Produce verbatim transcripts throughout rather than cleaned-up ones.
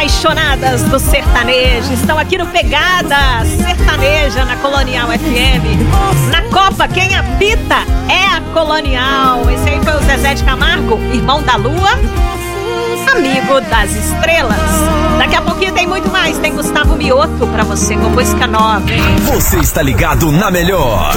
apaixonadas do sertanejo estão aqui no Pegada Sertaneja na Colonial F M. Na Copa, quem apita é a Colonial. Esse aí foi o Zezé de Camargo, irmão da Lua, amigo das estrelas. Daqui a pouquinho tem muito mais. Tem Gustavo Mioto pra você com música nova, hein? Você está ligado na melhor. Tô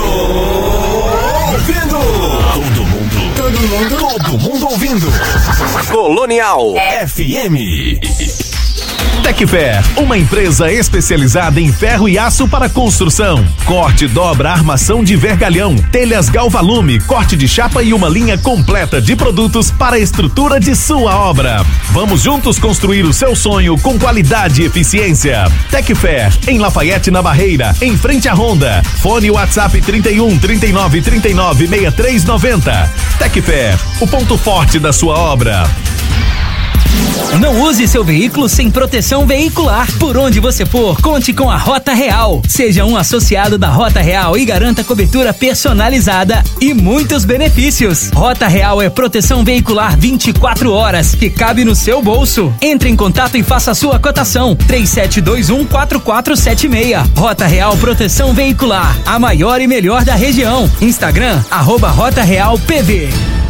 ouvindo. Todo mundo. Todo mundo. Todo mundo ouvindo. Colonial F M. Tecfer, uma empresa especializada em ferro e aço para construção. Corte, dobra, armação de vergalhão, telhas Galvalume, corte de chapa e uma linha completa de produtos para a estrutura de sua obra. Vamos juntos construir o seu sonho com qualidade e eficiência. Tecfer, em Lafayette, na Barreira, em frente à Honda. Fone WhatsApp trinta e um, trinta e nove, trinta e nove, sessenta e três noventa. Tecfer, o ponto forte da sua obra. Não use seu veículo sem proteção veicular. Por onde você for, conte com a Rota Real. Seja um associado da Rota Real e garanta cobertura personalizada e muitos benefícios. Rota Real é proteção veicular vinte e quatro horas que cabe no seu bolso. Entre em contato e faça a sua cotação. três sete dois um, quatro quatro sete seis. Rota Real Proteção Veicular, a maior e melhor da região. Instagram, arroba Rota Real P V.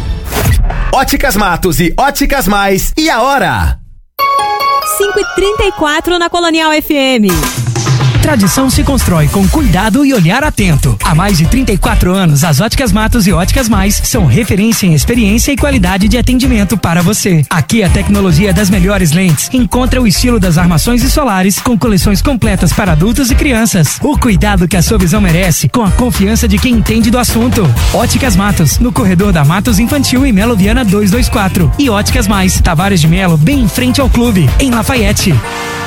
Óticas Matos e Óticas Mais. E a hora? cinco e trinta e quatro na Colonial F M. Tradição se constrói com cuidado e olhar atento. Há mais de trinta e quatro anos, as Óticas Matos e Óticas Mais são referência em experiência e qualidade de atendimento para você. Aqui a tecnologia das melhores lentes encontra o estilo das armações e solares com coleções completas para adultos e crianças. O cuidado que a sua visão merece com a confiança de quem entende do assunto. Óticas Matos, no corredor da Matos Infantil e Melo Viana duzentos e vinte e quatro. E Óticas Mais, Tavares de Melo, bem em frente ao clube, em Lafayette.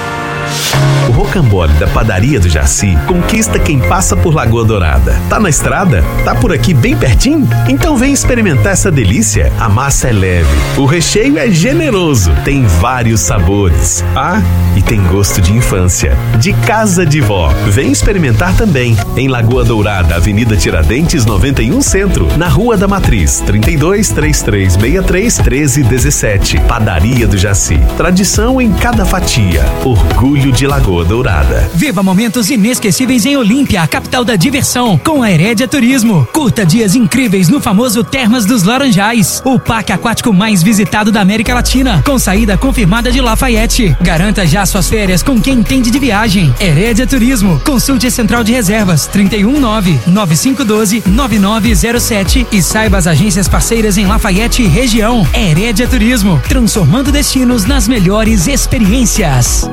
O rocambole da Padaria do Jaci conquista quem passa por Lagoa Dourada. Tá na estrada? Tá por aqui bem pertinho? Então vem experimentar essa delícia. A massa é leve, o recheio é generoso, tem vários sabores. Ah, e tem gosto de infância, de casa de vó. Vem experimentar também. Em Lagoa Dourada, Avenida Tiradentes noventa e um Centro, na Rua da Matriz, trinta e dois, trinta e três, sessenta e três, treze, dezessete. Padaria do Jaci. Tradição em cada fatia. Orgulho de Lagoa Dourada. Viva momentos inesquecíveis em Olímpia, a capital da diversão, com a Herédia Turismo. Curta dias incríveis no famoso Termas dos Laranjais, o parque aquático mais visitado da América Latina, com saída confirmada de Lafayette. Garanta já suas férias com quem entende de viagem. Herédia Turismo. Consulte a Central de Reservas trinta e um, nove nove cinco um dois, nove nove zero sete e saiba as agências parceiras em Lafayette e região. Herédia Turismo, transformando destinos nas melhores experiências.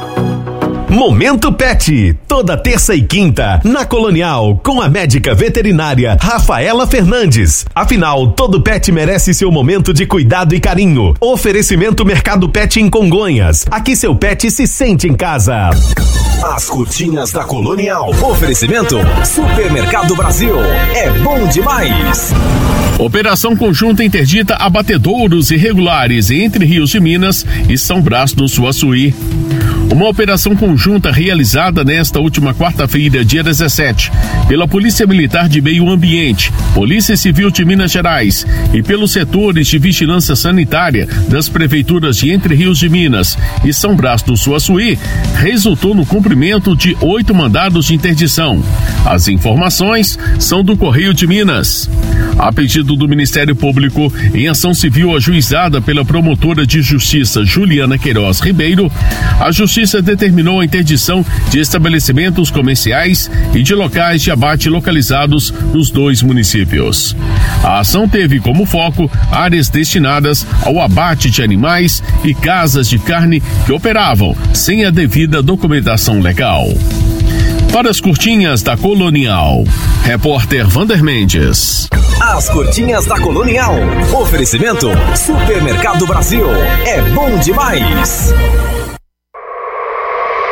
Momento Pet, toda terça e quinta, na Colonial, com a médica veterinária Rafaela Fernandes. Afinal, todo pet merece seu momento de cuidado e carinho. Oferecimento Mercado Pet em Congonhas. Aqui seu pet se sente em casa. As curtinhas da Colonial. Oferecimento Supermercado Brasil. É bom demais. Operação conjunta interdita abatedouros irregulares entre Rios de Minas e São Brás do Suaçuí. Uma operação conjunta realizada nesta última quarta-feira, dia dezessete, pela Polícia Militar de Meio Ambiente, Polícia Civil de Minas Gerais e pelos setores de vigilância sanitária das prefeituras de Entre Rios de Minas e São Brás do Suaçuí, resultou no cumprimento de oito mandados de interdição. As informações são do Correio de Minas. A pedido do Ministério Público, em ação civil ajuizada pela promotora de justiça Juliana Queiroz Ribeiro, a Justiça determinou a interdição de estabelecimentos comerciais e de locais de abate localizados nos dois municípios. A ação teve como foco áreas destinadas ao abate de animais e casas de carne que operavam sem a devida documentação legal. Para as curtinhas da Colonial, repórter Vander Mendes. As curtinhas da Colonial. Oferecimento Supermercado Brasil. É bom demais.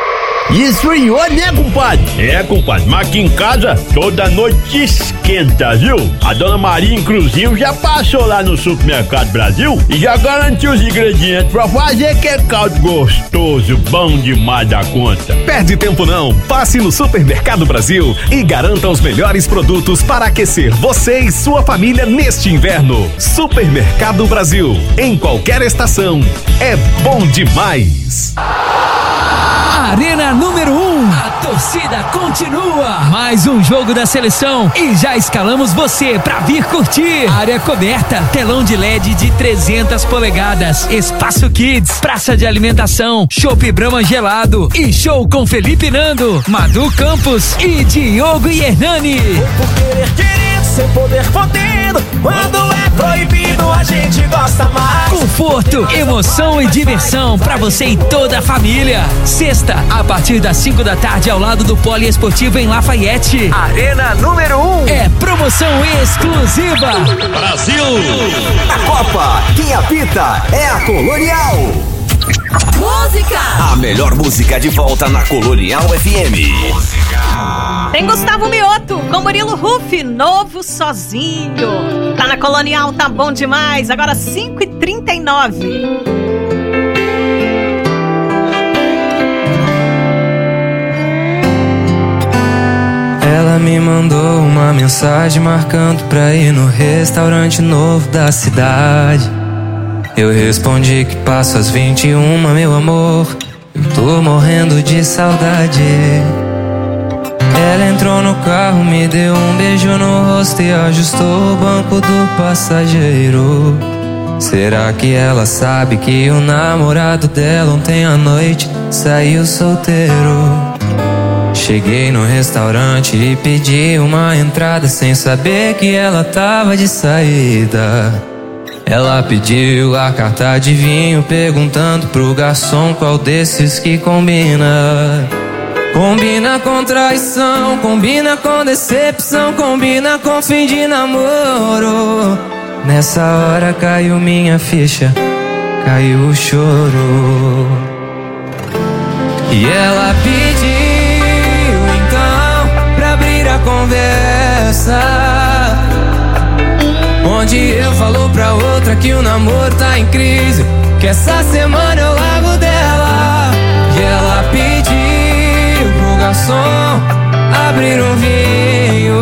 Esfriou, né, compadre? É, compadre, mas aqui em casa toda noite esquenta, viu? A dona Maria, inclusive, já passou lá no Supermercado Brasil e já garantiu os ingredientes pra fazer aquele caldo gostoso, bom demais da conta. Perde tempo não, passe no Supermercado Brasil e garanta os melhores produtos para aquecer você e sua família neste inverno. Supermercado Brasil, em qualquer estação, é bom demais. Arena número um, a torcida continua. Mais um jogo da seleção e já escalamos você pra vir curtir. Área coberta, telão de L E D de trezentas polegadas, espaço kids, praça de alimentação, chopp Brahma gelado e show com Felipe Nando, Madu Campos e Diogo e Hernani. Por querer querido, sem poder podendo, quando é proibido a gente gosta mais. Conforto, emoção e diversão pra você e toda a família. Sexta, a partir das cinco da tarde, ao lado do Poliesportivo em Lafayette. Arena número um. É promoção exclusiva. Brasil! A Copa, quem apita é a Colonial. Música! A melhor música de volta na Colonial F M. Tem Gustavo Mioto com Murilo Huff, Novo Sozinho. Tá na Colonial, tá bom demais. Agora cinco e trinta e nove. Ela me mandou uma mensagem marcando pra ir no restaurante novo da cidade. Eu respondi que passo às vinte e uma, meu amor, eu tô morrendo de saudade. Ela entrou no carro, me deu um beijo no rosto e ajustou o banco do passageiro. Será que ela sabe que o namorado dela ontem à noite saiu solteiro? Cheguei no restaurante e pedi uma entrada sem saber que ela tava de saída. Ela pediu a carta de vinho, perguntando pro garçom qual desses que combina. Combina com traição, combina com decepção, combina com fim de namoro. Nessa hora caiu minha ficha, caiu o choro. E ela pediu então pra abrir a conversa, onde eu falo pra outra que o namoro tá em crise, que essa semana eu largo dela. E ela pediu pro garçom abrir um vinho,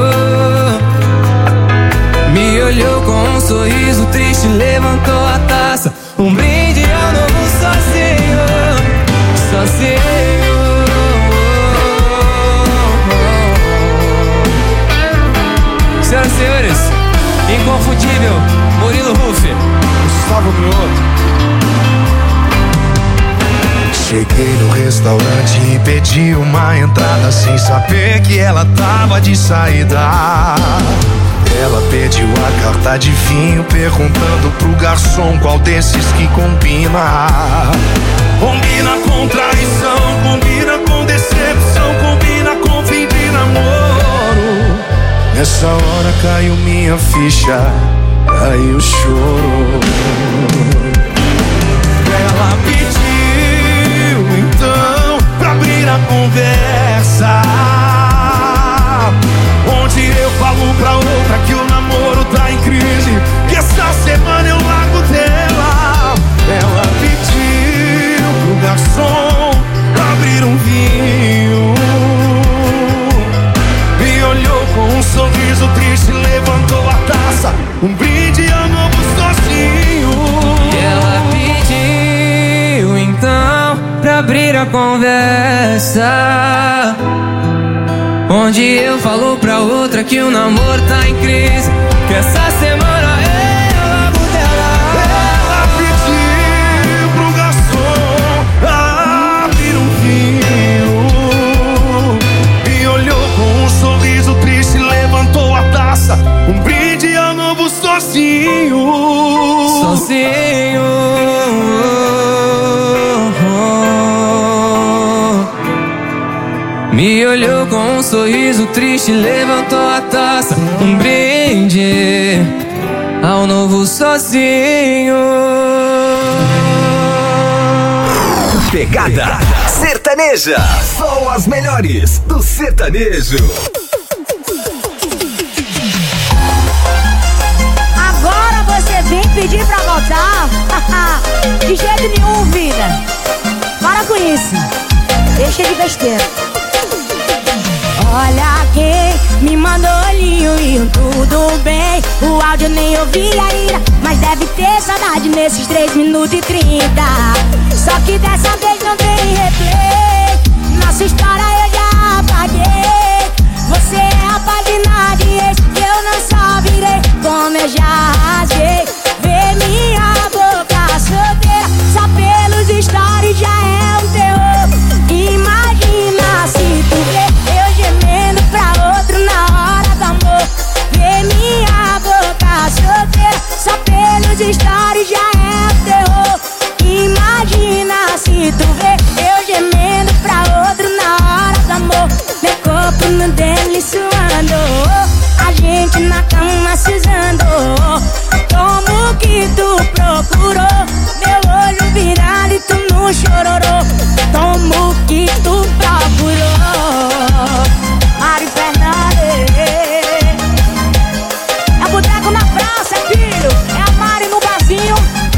me olhou com um sorriso triste, levantou a taça, um brinde ao novo sozinho, sozinho. Senhoras e senhores, inconfundível, Murilo Huff, Gustavo Mioto. Cheguei no restaurante e pedi uma entrada sem saber que ela tava de saída. Ela pediu a carta de vinho, perguntando pro garçom qual desses que combina. Combina com traição, combina com decepção, combina com fim de namoro. Nessa hora caiu minha ficha, caiu o choro. Ela pediu então pra abrir a conversa, onde eu falo pra outra que o namoro tá em crise, que essa semana eu largo dela. Ela pediu pro garçom abrir um vinho, me olhou com um sorriso triste, levantou a taça, um brinde ao novo sozinho. E ela pediu então pra abrir a conversa, onde eu falo pra outra que o namoro tá em crise, que essa semana eu largo dela. Ela pediu pro garçom abrir um vinho, me olhou com um sorriso triste, levantou a taça, um brinde ao novo sozinho. Sozinho. Me olhou com um sorriso triste, levantou a taça, um brinde ao novo sozinho. Pegada sertaneja. Sertaneja. Só as melhores do sertanejo. Agora você vem pedir pra voltar? De jeito nenhum, vida. Para com isso. Deixa de besteira. Olha quem me mandou olhinho e um tudo bem. O áudio nem ouvi ainda, mas deve ter saudade nesses três minutos e trinta. Só que dessa vez não tem replay. Nossa história eu já apaguei. Você é a página de ex, eu não só virei, como eu já rasguei. Vê minha boca solteira, só pelos stories já é um terror. Imagina se tu vê eu gemendo pra outro na hora do amor. Vê minha boca solteira, só pelos stories já é um terror. Imagina se tu vê eu gemendo pra outro na hora do amor. Meu corpo no dele suando, a gente na cama se usando. Como que tu procurou, meu olho virado e tu não chororou. Como que tu procurou, Mário Fernandes. É o boteco na praça, filho, é a Mari no barzinho.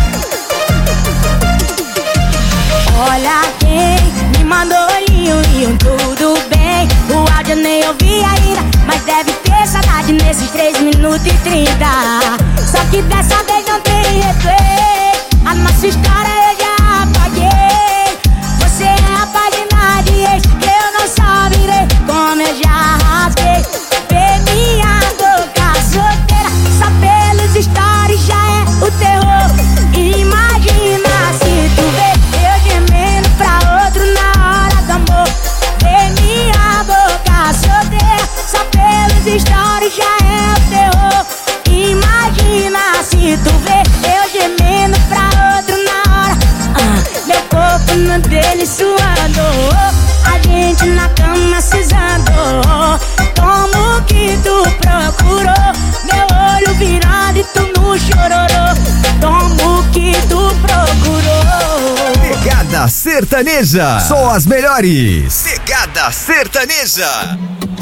Olha quem me mandou olhinho e um tudo bem. O áudio nem ouvi ainda, mas deve ter saudade nesses três minutos e trinta. Só que dessa vez não tem replay. A nossa história eu já apaguei. Você é a página de ex, eu não só virei, como eu já rasguei. Vê minha boca solteira, só pelos stories já é o terror. Imagina se tu vê eu gemendo pra outro na hora do amor. Vê minha boca solteira, só pelos stories já é o terror. Imagina se tu vê eu gemendo pra outro na hora. ah, Meu corpo no dele suando, a gente na cama se usando. Como que tu procurou, meu olho virado e tu não chororou. Como que tu procurou. Pegada Sertaneja, só as melhores. Pegada Sertaneja.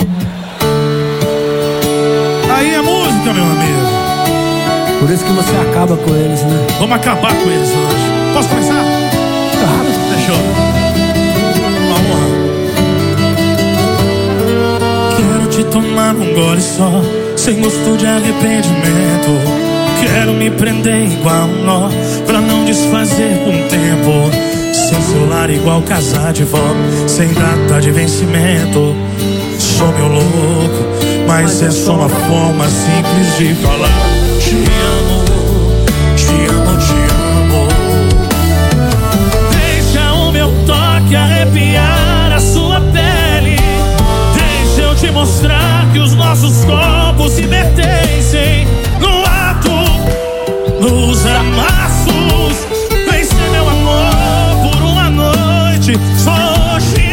Aí é música, meu amigo. Por isso que você acaba com eles, né? Vamos acabar com eles hoje. Posso começar? Claro. Fechou. Vamos lá. Quero te tomar num gole só, sem gosto de arrependimento. Quero me prender igual um nó, pra não desfazer com o tempo. Sem celular igual casar de vó, sem data de vencimento. Sou meu louco, mas é só uma forma simples de falar. Te amo, te amo, te amo. Deixa o meu toque arrepiar a sua pele. Deixa eu te mostrar que os nossos corpos se pertencem. No ato, nos amassos. Vem ser meu amor por uma noite, só hoje.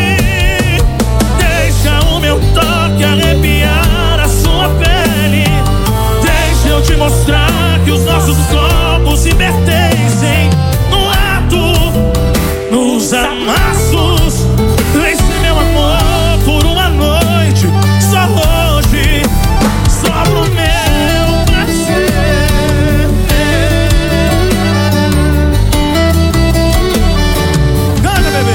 Deixa o meu toque arrepiar a sua pele. Deixa eu te mostrar que os nossos corpos se pertencem. No ato, nos amassos. Vem ser meu amor por uma noite, só hoje. Só pro meu prazer. Canta, bebê.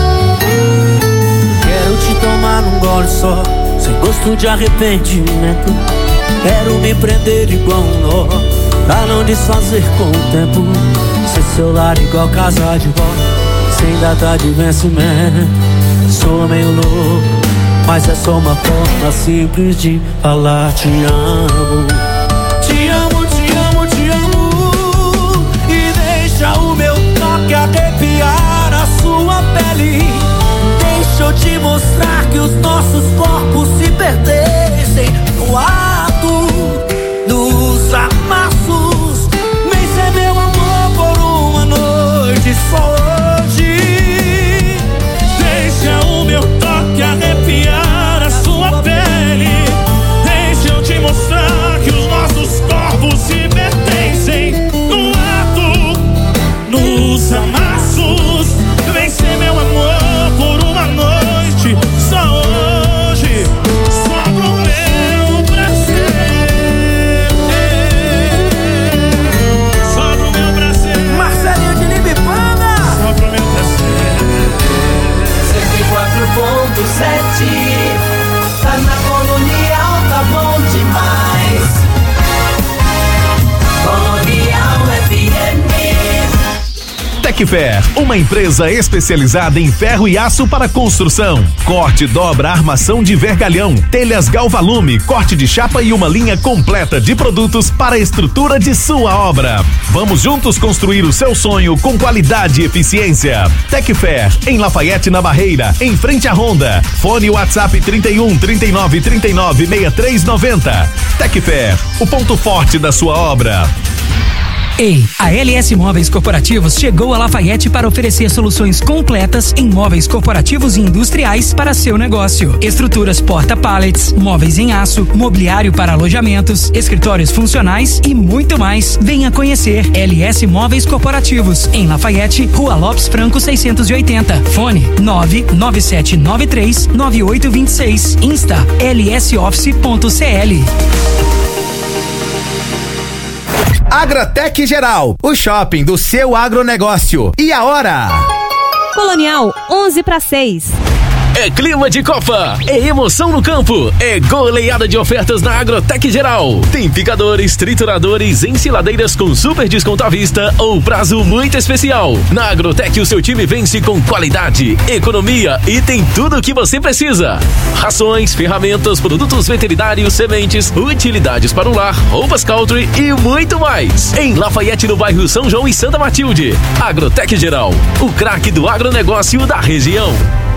Quero te tomar num gole só, sem gosto de arrependimento. Quero me prender igual um nó, pra não desfazer com o tempo. Ser celular igual casa de vó, sem data de vencimento. Sou meio louco, mas é só uma forma simples de falar te amo. Te amo, te amo, te amo. E deixa o meu toque arrepiar a sua pele. Deixa eu te mostrar que os nossos corpos se pertencem. No ato, nos amassos. Vem ser meu amor por uma noite, só hoje. Deixa o meu toque arrepiar a sua pele. Deixa eu te mostrar Tecfer, uma empresa especializada em ferro e aço para construção. Corte, dobra, armação de vergalhão, telhas Galvalume, corte de chapa e uma linha completa de produtos para a estrutura de sua obra. Vamos juntos construir o seu sonho com qualidade e eficiência. Tecfer, em Lafayette, na Barreira, em frente à Honda. Fone WhatsApp trinta e um, trinta e nove, trinta e nove, sessenta e três noventa. Tecfer, o ponto forte da sua obra. Ei, a L S Móveis Corporativos chegou a Lafayette para oferecer soluções completas em móveis corporativos e industriais para seu negócio. Estruturas porta-pallets, móveis em aço, mobiliário para alojamentos, escritórios funcionais e muito mais. Venha conhecer L S Móveis Corporativos em Lafayette, Rua Lopes Franco seiscentos e oitenta. Fone nove nove sete nove três nove oito dois seis. Insta l s office ponto c l. Agrotec Geral, o shopping do seu agronegócio. E a hora? Colonial, onze para seis. É clima de Copa, é emoção no campo, é goleada de ofertas na Agrotec Geral. Tem picadores, trituradores, ensiladeiras com super desconto à vista ou prazo muito especial. Na Agrotec o seu time vence com qualidade, economia e tem tudo o que você precisa. Rações, ferramentas, produtos veterinários, sementes, utilidades para o lar, roupas country e muito mais. Em Lafayette, no bairro São João e Santa Matilde. Agrotec Geral, o craque do agronegócio da região.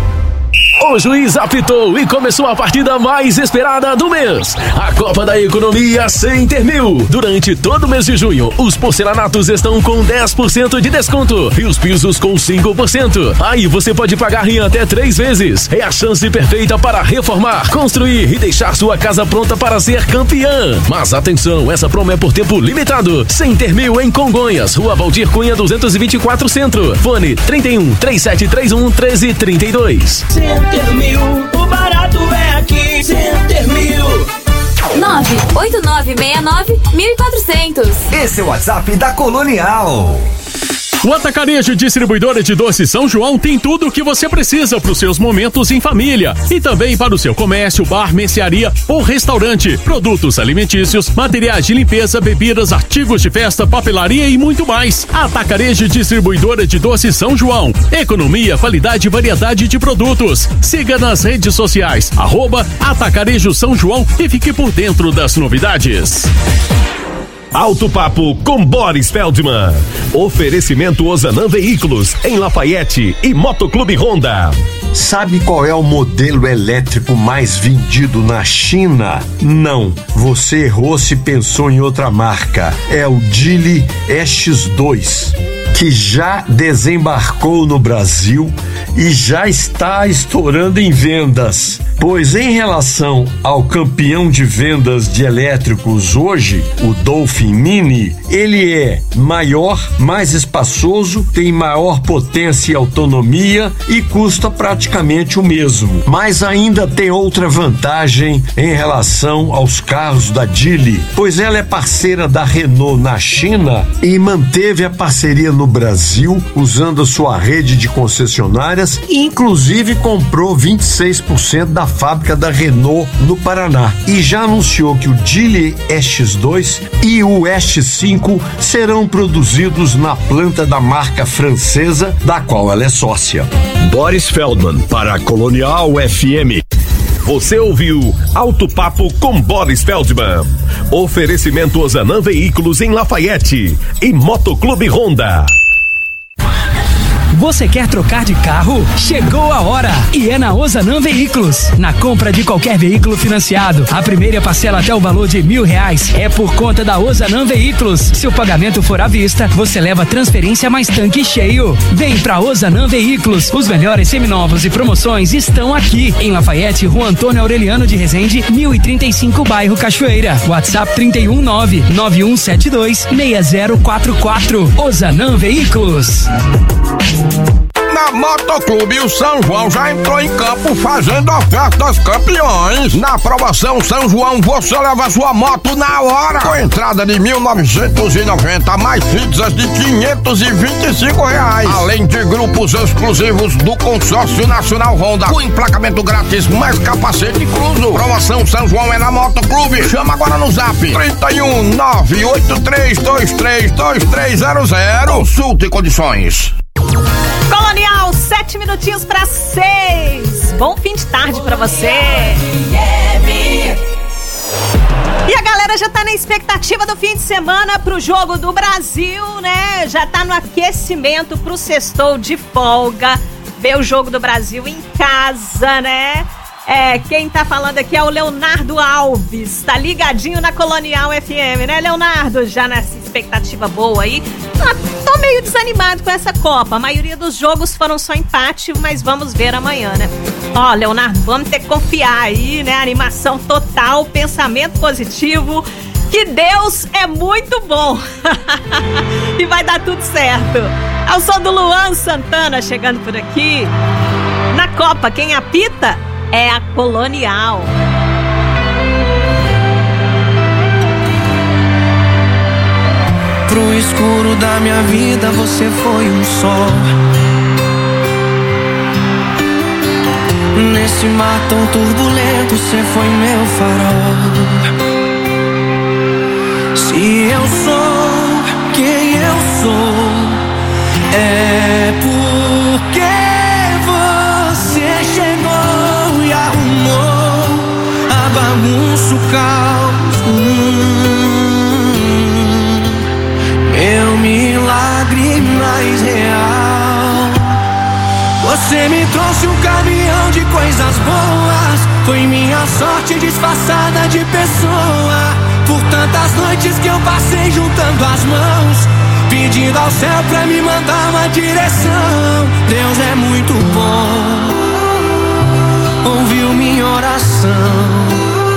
O juiz apitou e começou a partida mais esperada do mês. A Copa da Economia Center Mil. Durante todo o mês de junho, os porcelanatos estão com dez por cento de desconto e os pisos com cinco por cento. Aí você pode pagar em até três vezes. É a chance perfeita para reformar, construir e deixar sua casa pronta para ser campeã. Mas atenção, essa promo é por tempo limitado. Center Mil em Congonhas, Rua Valdir Cunha duzentos e vinte e quatro Centro. Fone trinta e um, trinta e sete trinta e um, treze trinta e dois. Center Mil, o barato é aqui. Center Mil. nove oito nove seis nove mil e quatrocentos. Esse é o WhatsApp da Colonial. O Atacarejo Distribuidora de Doces São João tem tudo o que você precisa para os seus momentos em família e também para o seu comércio, bar, mercearia ou restaurante. Produtos alimentícios, materiais de limpeza, bebidas, artigos de festa, papelaria e muito mais. Atacarejo Distribuidora de Doces São João. Economia, qualidade e variedade de produtos. Siga nas redes sociais, arroba Atacarejo São João e fique por dentro das novidades. Alto Papo com Boris Feldman. Oferecimento Ozanam Veículos em Lafayette e Motoclube Honda. Sabe qual é o modelo elétrico mais vendido na China? Não, você errou se pensou em outra marca. É o Geely E X dois, que já desembarcou no Brasil e já está estourando em vendas. Pois em relação ao campeão de vendas de elétricos hoje, o Dolphin Mini, ele é maior, mais espaçoso, tem maior potência e autonomia e custa praticamente o mesmo. Mas ainda tem outra vantagem em relação aos carros da Geely, pois ela é parceira da Renault na China e manteve a parceria no Brasil, usando a sua rede de concessionárias e inclusive comprou vinte e seis por cento da fábrica da Renault no Paraná e já anunciou que o Geely E X dois e o E X cinco serão produzidos na planta da marca francesa, da qual ela é sócia. Boris Feldman para a Colonial F M. Você ouviu Alto Papo com Boris Feldman. Oferecimento Ozanam Veículos em Lafayette e Motoclube Honda. Você quer trocar de carro? Chegou a hora! E é na Ozanam Veículos. Na compra de qualquer veículo financiado, a primeira parcela até o valor de mil reais é por conta da Ozanam Veículos. Se o pagamento for à vista, você leva transferência mais tanque cheio. Vem pra Ozanam Veículos. Os melhores seminovos e promoções estão aqui. Em Lafayette, Rua Antônio Aureliano de Resende, mil e trinta e cinco, bairro Cachoeira. WhatsApp trinta e um, nove nove um sete dois, seis zero quatro quatro. Ozanam Veículos. Na Motoclube, o São João já entrou em campo fazendo ofertas campeões. Na promoção São João, você leva sua moto na hora. Com entrada de mil novecentos e noventa, mais pizzas de quinhentos e vinte e cinco reais. Além de grupos exclusivos do Consórcio Nacional Honda, com emplacamento grátis, mais capacete incluso. Promoção São João é na Motoclube. Chama agora no zap trinta e um, nove oito três dois três dois três zero zero. Consulte condições. Colonial, sete minutinhos para seis. Bom fim de tarde para você. E a galera já tá na expectativa do fim de semana pro jogo do Brasil, né? Já tá no aquecimento pro sextou de folga. Ver o jogo do Brasil em casa, né? É, quem tá falando aqui é o Leonardo Alves, tá ligadinho na Colonial F M, né, Leonardo? Já nessa expectativa boa aí. Ah, tô meio desanimado com essa Copa, a maioria dos jogos foram só empate, mas vamos ver amanhã, né? Ó, Leonardo, vamos ter que confiar aí, né? Animação total, pensamento positivo, que Deus é muito bom e vai dar tudo certo. Ao som do Luan Santana chegando por aqui. Na Copa, quem apita é a Colonial. Pro escuro da minha vida você foi um sol. Nesse mar tão turbulento você foi meu farol. Se eu sou quem eu sou, é porque você chegou e arrumou a bagunça, o caos. Hum, meu milagre mais real. Você me trouxe um caminhão de coisas boas. Foi minha sorte disfarçada de pessoa. Por tantas noites que eu passei juntando as mãos, pedindo ao céu pra me mandar uma direção. Deus é muito bom, ouviu minha oração.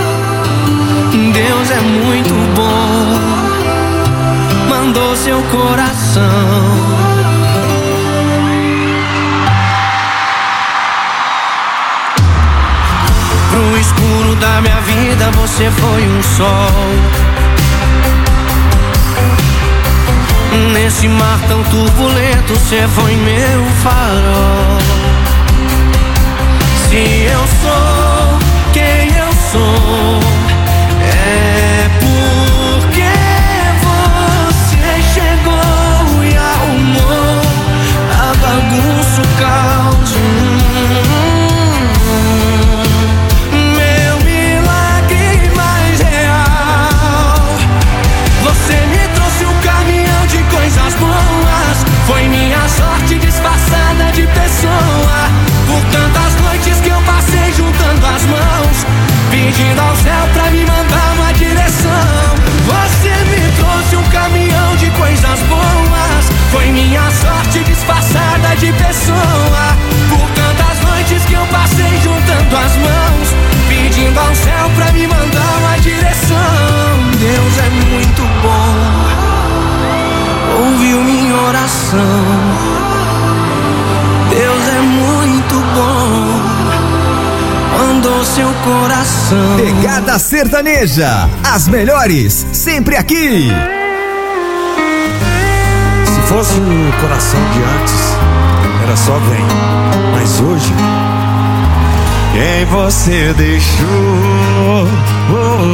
Deus é muito bom, mandou seu coração. Pro escuro da minha vida você foi um sol. Nesse mar tão turbulento você foi meu farol. Se eu sou quem eu sou, é porque você chegou e arrumou a bagunça, o caos. Meu milagre mais real. Você me trouxe um caminhão de coisas boas. Foi minha sorte disfarçada de pessoa. Por tantas noites que eu passei juntando as mãos, pedindo ao céu pra me mandar uma direção. Você me trouxe um caminhão de coisas boas. Foi minha sorte disfarçada de pessoa. Por tantas noites que eu passei juntando as mãos, pedindo ao céu pra me mandar uma direção. Deus é muito bom, ouviu minha oração. Deus é muito bom, mandou seu coração. Pegada sertaneja, as melhores, sempre aqui. Se fosse o coração de antes, era só vem. Mas hoje, quem você deixou? Oh,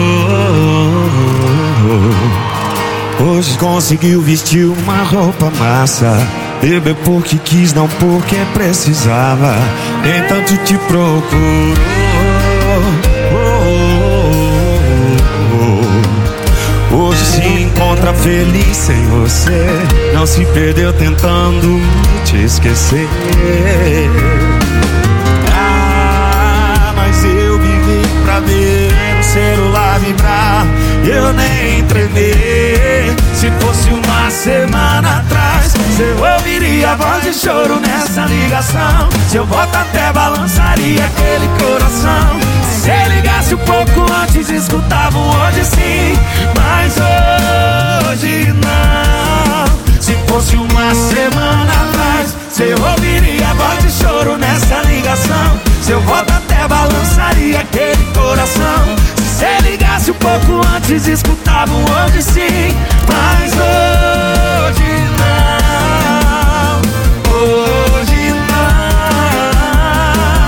oh, oh, oh. Hoje conseguiu vestir uma roupa massa. Bebeu porque quis, não porque precisava. Nem tanto te procurou. Oh, oh, oh. Hoje se encontra feliz sem você. Não se perdeu tentando te esquecer. Ah, mas eu vivi pra ver o celular vibrar. Eu nem tremei. Se fosse uma semana atrás, eu ouviria a voz de choro nessa ligação. Seu voto até balançaria aquele coração. Se ligasse um pouco antes, escutava um hoje sim. Mas hoje não. Se fosse uma semana atrás, eu ouviria a voz de choro nessa ligação. Seu voto até balançaria aquele coração. Se ligasse um pouco antes, escutava um hoje sim. Mas hoje não, hoje não.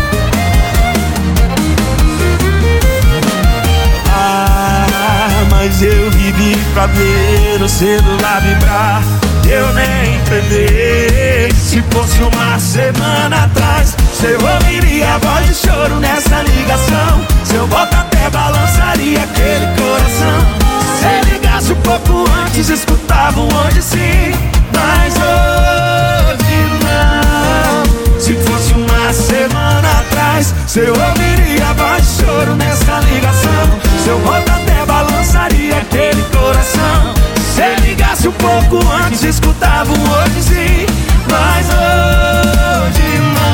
Ah, mas Mas eu vivi pra ver o celular vibrar, eu nem entender. Se fosse uma semana atrás, eu ouviria a voz de choro nessa ligação. Seu voto até balançaria aquele coração. Se ligasse um pouco antes, escutava um hoje sim, mas hoje não. Se fosse uma semana atrás, eu ouviria a voz de choro nessa ligação. Seu voto até balançaria aquele coração. Se ligasse um pouco antes, escutava um hoje sim, mas hoje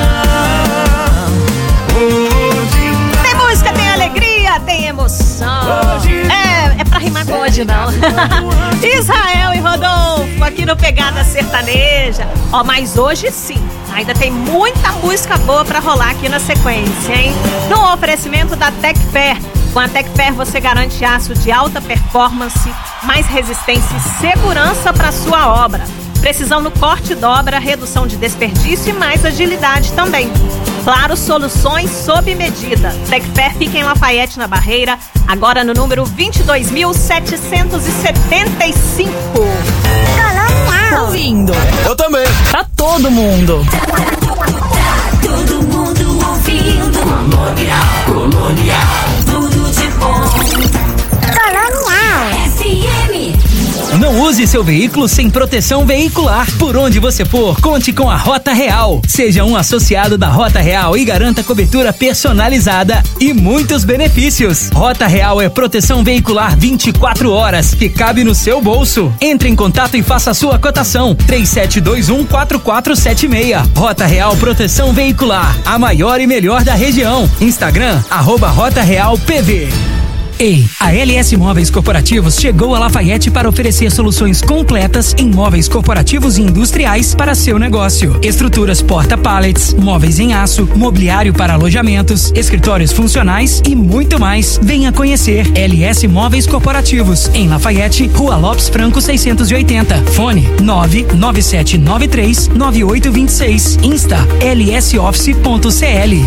não. Hoje não. Tem música, tem alegria, tem emoção. É, é pra rimar com hoje não. Israel e Rodolfo aqui no Pegada Sertaneja. Ó, mas hoje sim, ainda tem muita música boa pra rolar aqui na sequência, hein? No oferecimento da Tecfer. Com a Tecfer você garante aço de alta performance, mais resistência e segurança para sua obra. Precisão no corte e dobra, redução de desperdício e mais agilidade também. Claro, soluções sob medida. Tecfer fica em Lafayette, na Barreira, agora no número vinte e dois mil setecentos e setenta e cinco. Colonial. Ouvindo. Eu também. Pra todo mundo. Todo mundo ouvindo. Colonial, Colonial. Tudo de bom. Colonial F M. Não use seu veículo sem proteção veicular. Por onde você for, conte com a Rota Real. Seja um associado da Rota Real e garanta cobertura personalizada e muitos benefícios. Rota Real é proteção veicular vinte e quatro horas, que cabe no seu bolso. Entre em contato e faça a sua cotação. três sete dois um, quatro quatro sete seis. Rota Real Proteção Veicular, a maior e melhor da região. Instagram, arroba Rota Real P V. Ei, a L S Móveis Corporativos chegou a Lafayette para oferecer soluções completas em móveis corporativos e industriais para seu negócio. Estruturas porta-pallets, móveis em aço, mobiliário para alojamentos, escritórios funcionais e muito mais. Venha conhecer L S Móveis Corporativos em Lafayette, Rua Lopes Franco seiscentos e oitenta. Fone nove nove sete nove três nove oito dois seis. Insta L S Office ponto C L.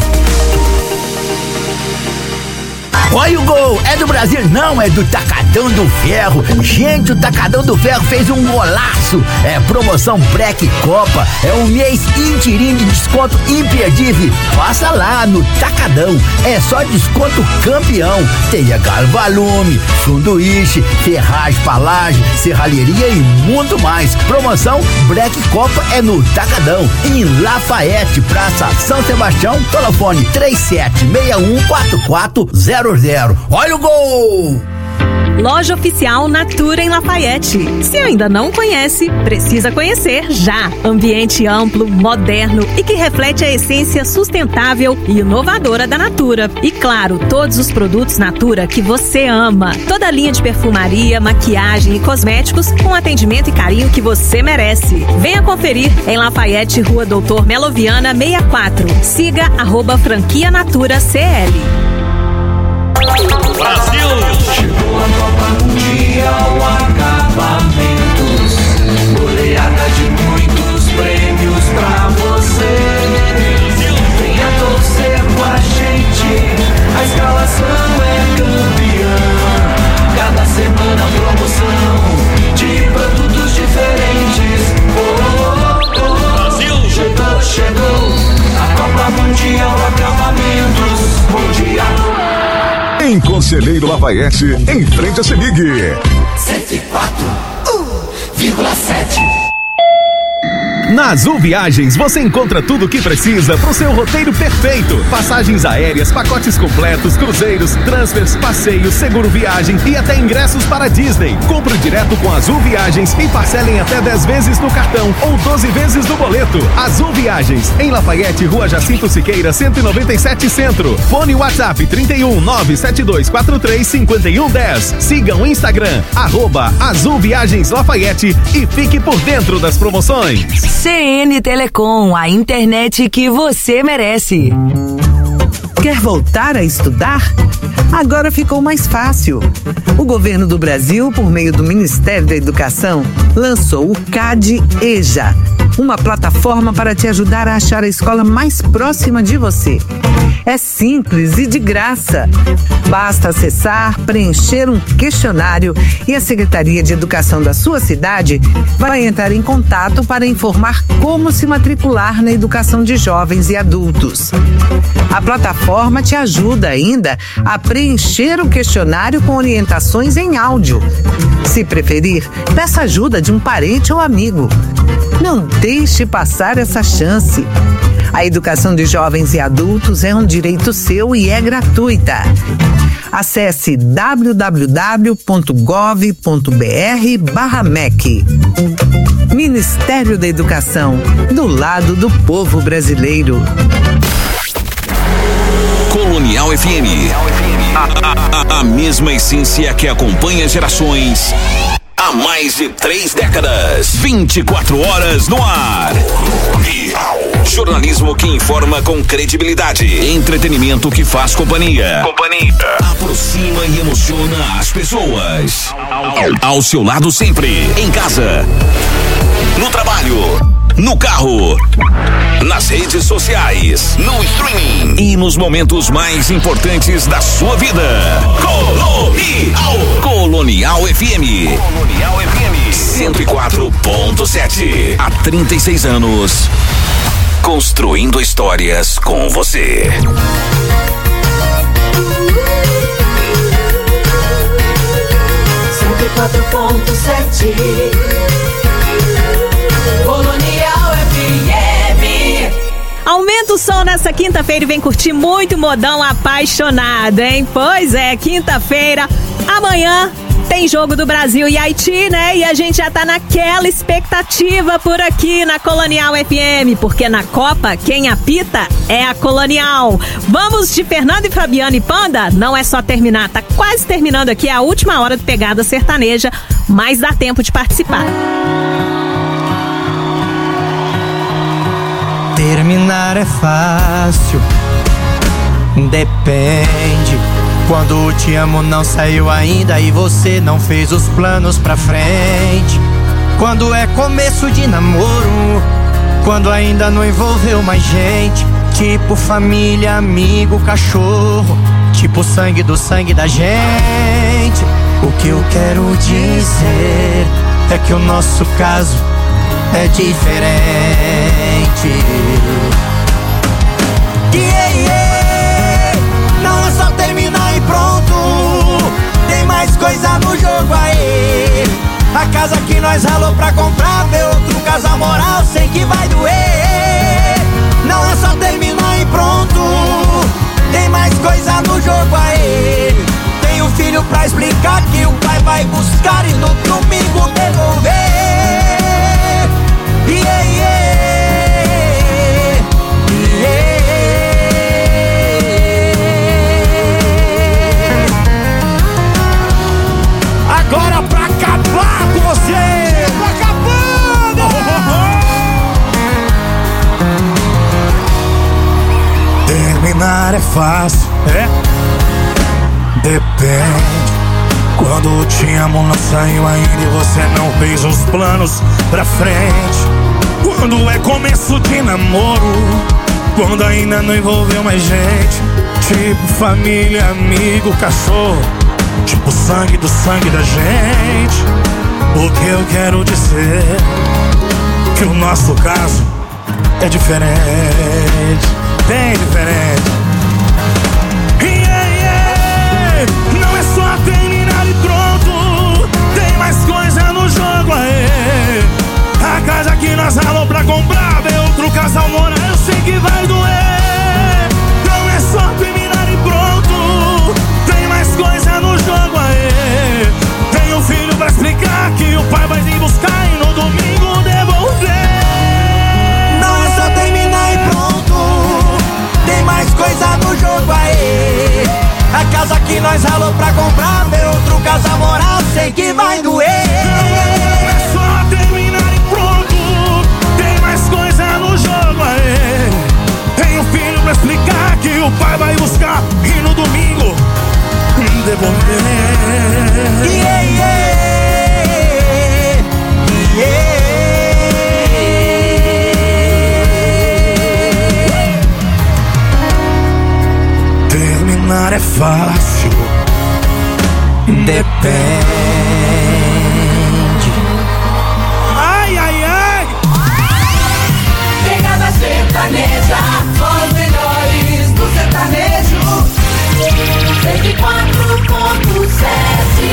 Olha o gol, é do Brasil, não, é do Tacadão do Ferro. Gente, o Tacadão do Ferro fez um golaço. É promoção Black Copa, é um mês inteirinho de desconto imperdível. Passa lá no Tacadão, é só desconto campeão. Tem galo valume, sanduíche, ferragem, palagem, serralheria e muito mais. Promoção Black Copa é no Tacadão, em Lafayette, Praça São Sebastião. Telefone três sete seis um quatro quatro zero zero. Olha o gol! Loja Oficial Natura em Lafayette. Se ainda não conhece, precisa conhecer já. Ambiente amplo, moderno e que reflete a essência sustentável e inovadora da Natura. E claro, todos os produtos Natura que você ama. Toda a linha de perfumaria, maquiagem e cosméticos com atendimento e carinho que você merece. Venha conferir em Lafayette, Rua Doutor Meloviana sessenta e quatro. Siga arroba franquia Natura C L. Brasil! Chegou a Copa Mundial Acabamentos, goleada de muitos prêmios pra você. Venha torcer com a gente, a escalação é campeã. Cada semana promoção de produtos diferentes. Oh, oh, oh. Brasil! Chegou, chegou a Copa Mundial Acabamentos Mundial. Em Conselheiro Lafayette, em frente a Semig. cento e quatro vírgula sete. Na Azul Viagens você encontra tudo o que precisa para o seu roteiro perfeito. Passagens aéreas, pacotes completos, cruzeiros, transfers, passeios, seguro viagem e até ingressos para Disney. Compre direto com Azul Viagens e parcelem até dez vezes no cartão ou doze vezes no boleto. Azul Viagens, em Lafayette, Rua Jacinto Siqueira, cento e noventa e sete Centro. Fone WhatsApp trinta e um, nove sete dois quatro três cinco um um zero. Siga o Instagram, arroba Azul Viagens Lafayette e fique por dentro das promoções. C N Telecom, a internet que você merece. Quer voltar a estudar? Agora ficou mais fácil. O governo do Brasil, por meio do Ministério da Educação, lançou o CAD EJA, uma plataforma para te ajudar a achar a escola mais próxima de você. É simples e de graça. Basta acessar, preencher um questionário e a Secretaria de Educação da sua cidade vai entrar em contato para informar como se matricular na educação de jovens e adultos. A plataforma te ajuda ainda a preencher o questionário com orientações em áudio. Se preferir, peça ajuda de um parente ou amigo. Não deixe passar essa chance. A educação de jovens e adultos é um direito seu e é gratuita. Acesse w w w ponto gov ponto b r barra M E C. Ministério da Educação, do lado do povo brasileiro. Colonial F M. A, a, a mesma essência que acompanha gerações há mais de três décadas. vinte e quatro horas no ar. Jornalismo que informa com credibilidade. Entretenimento que faz companhia. Companhia. Aproxima e emociona as pessoas. Ao seu lado sempre. Em casa. No trabalho. No carro. Nas redes sociais. No streaming. E nos momentos mais importantes da sua vida. Colonial. Colonial F M. Colonial F M. cento e quatro ponto sete. Há trinta e seis anos. Construindo histórias com você. cento e quatro ponto sete. Colonial F M. Aumenta o som nessa quinta-feira e vem curtir muito modão apaixonado, hein? Pois é, quinta-feira, amanhã tem jogo do Brasil e Haiti, né? E a gente já tá naquela expectativa por aqui na Colonial F M, porque na Copa quem apita é a Colonial. Vamos de Fernando e Fabiano e Panda? Não é só terminar, tá quase terminando aqui a última hora de Pegada Sertaneja, mas dá tempo de participar. Terminar é fácil, depende. Quando o te amo não saiu ainda e você não fez os planos pra frente. Quando é começo de namoro, quando ainda não envolveu mais gente. Tipo família, amigo, cachorro, tipo sangue do sangue da gente. O que eu quero dizer é que o nosso caso é diferente. Yeah, yeah. Não é só terminar e pronto, tem mais coisa no jogo aí. A casa que nós ralou pra comprar, ver outro casal moral, sei que vai doer. Não é só terminar e pronto, tem mais coisa no jogo aí. Tem um filho pra explicar que o pai vai buscar e no domingo devolver. Yeah, yeah. Agora pra acabar com você, tô acabando. Terminar é fácil, é? Depende. Quando te amo não saiu ainda e você não fez os planos pra frente. Quando é começo de namoro, quando ainda não envolveu mais gente. Tipo família, amigo, cachorro, tipo sangue do sangue da gente. O que eu quero dizer que o nosso caso é diferente, bem diferente. Yeah, yeah. Não é só terminar e pronto, tem mais coisa no jogo aí. A casa que nós ralou pra comprar, ver outro casal morar, eu sei que vai doer. Não é só terminar e pronto, tem mais coisa no jogo aí. Tem um filho pra explicar que o pai vai vir buscar e no domingo devolver. Não é só terminar e pronto, tem mais coisa no jogo aí. A casa que nós ralou pra comprar, ver outro casal morar, sei que vai doer. Não é só terminar e pronto, tem mais coisa no jogo aí. Tem um filho pra explicar que o pai vai buscar devolver. Yeah, yeah, yeah. Terminar é fácil, depende. Ai, ai, ai. Pegada sertaneja, os melhores do sertanejo. cento e quatro ponto sete.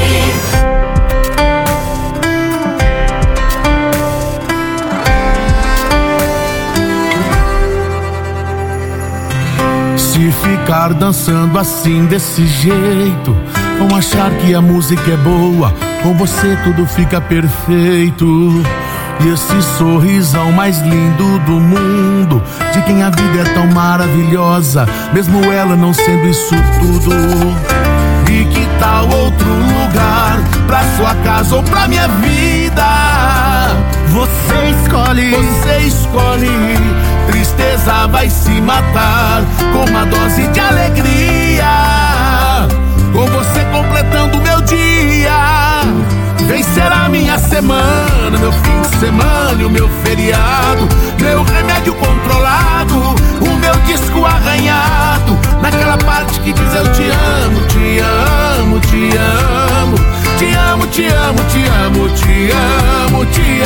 Se ficar dançando assim desse jeito, vão achar que a música é boa, com você tudo fica perfeito. E esse sorrisão mais lindo do mundo, de quem a vida é tão maravilhosa, mesmo ela não sendo isso tudo. E que tal outro lugar, pra sua casa ou pra minha vida? Você escolhe, você escolhe. Tristeza vai se matar com uma dose de alegria, com você completando meu dia. Vem ser a minha semana, meu fim de semana e o meu feriado, meu remédio controlado, o meu disco arranhado, naquela parte que diz eu te amo, te amo, te amo, te amo, te amo, te amo, te amo, te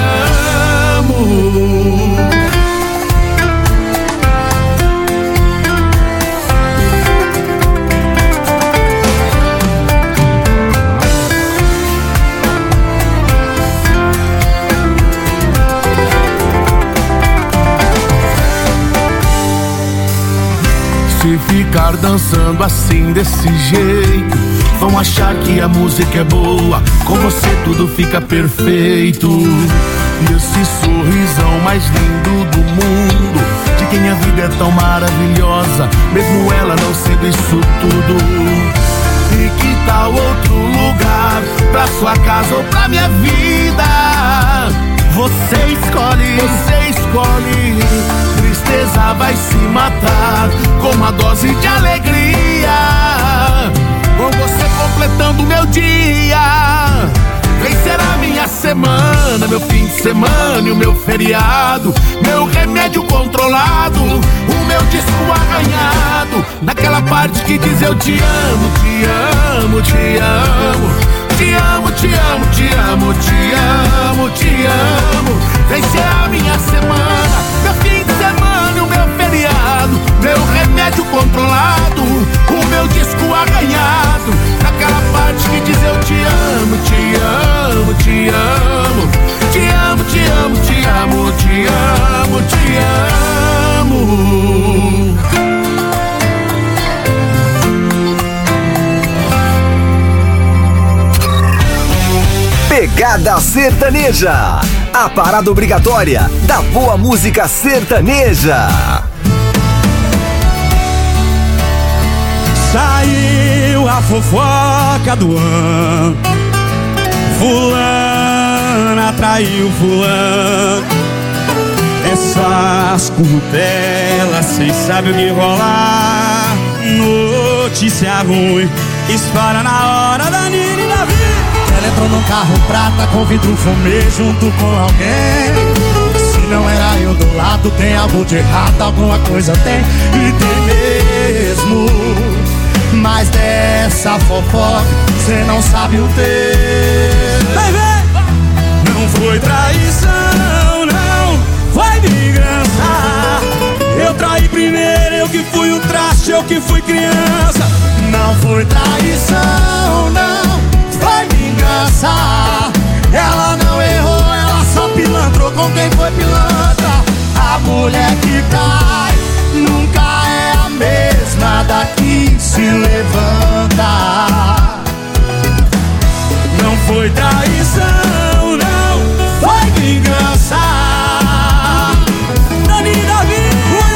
amo. Se ficar dançando assim desse jeito, vão achar que a música é boa, com você tudo fica perfeito. E esse sorrisão mais lindo do mundo, de quem a vida é tão maravilhosa, mesmo ela não sendo isso tudo. E que tal outro lugar, pra sua casa ou pra minha vida? Você escolhe, você escolhe. Tristeza vai se matar com uma dose de alegria, com você completando meu dia. Vem ser a minha semana, meu fim de semana e o meu feriado, meu remédio controlado, o meu disco arranhado, naquela parte que diz eu te amo, te amo, te amo, te amo, te amo, te amo, te amo, te amo. Vem ser a minha semana, meu fim de semana e o meu feriado, meu remédio controlado, o meu disco arranhado, naquela parte que diz eu te amo, te amo, te amo, te amo, te amo, te amo, te amo, te amo. Pegada Sertaneja, a parada obrigatória da boa música sertaneja. Saiu a fofoca do ano, fulana traiu fulano. Essas curtelas, cês sabem o que rolar. Notícia ruim, espalha na hora da Nina e da vida. Ela entrou num carro prata com vidro fumê junto com alguém. Se não era eu do lado, tem algo de errado, alguma coisa tem, e tem mesmo. Mas dessa fofoca cê não sabe o texto. Vai ver! Não foi traição, não, foi vingança. Eu traí primeiro, eu que fui o traste, eu que fui criança. Não foi traição, não, foi vingança. Ela não errou, ela só pilantrou com quem foi pilantra. A mulher que cai nunca é a mesma daqui se levanta. Não foi traição, não, foi vingança. Dani Davi.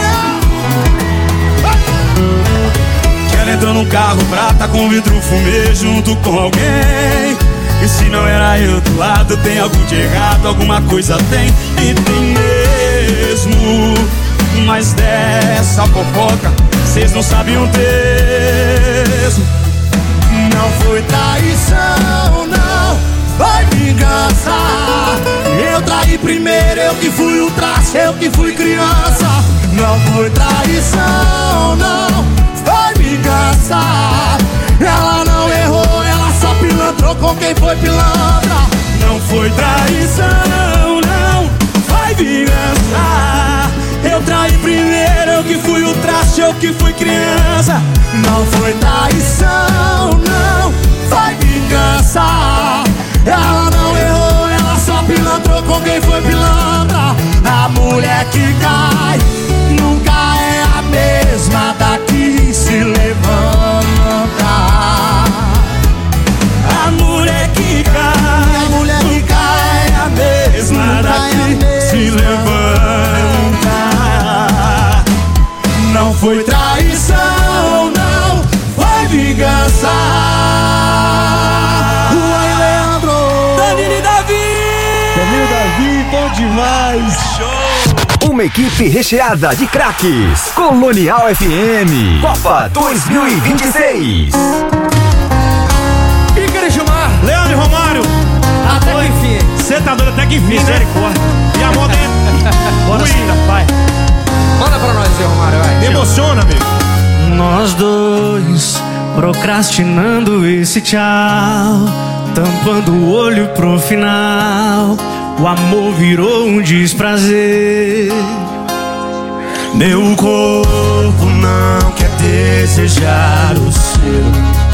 Que ela entrou num carro prata com vidro fumê junto com alguém. E se não era eu do lado, tem algo de errado, alguma coisa tem, e tem mesmo. Mas dessa fofoca cês não sabem o texto. Não foi traição, não foi vingança. Ela não errou, ela só pilantrou com quem foi pilantra. Não foi traição, não foi vingança. Eu traí primeiro, eu que fui o traste, eu que fui criança. Não foi traição, não foi vingança. Ela não errou, ela só pilantrou com quem foi pilantra. A mulher que cai nunca é a mesma da que se levanta. A mulher que cai, a mulher que cai é a mesma da que se levanta. Não foi traição, não foi vingança. Oi, Leandro! Danilo e Davi! Danilo e Davi, bom demais! Show! Uma equipe recheada de craques. Colonial F M. Copa dois mil e vinte e seis. Ícaro e Gilmar, Leandro e Romário. Até que enfim. Você tá doido até que enfim, misericórdia. E a moda é... Bora, Cida, vai. Manda pra nós aí, Romário, vai. Me emociona, amigo. Nós dois procrastinando esse tchau, tampando o olho pro final. O amor virou um desprazer. Meu corpo não quer desejar o seu.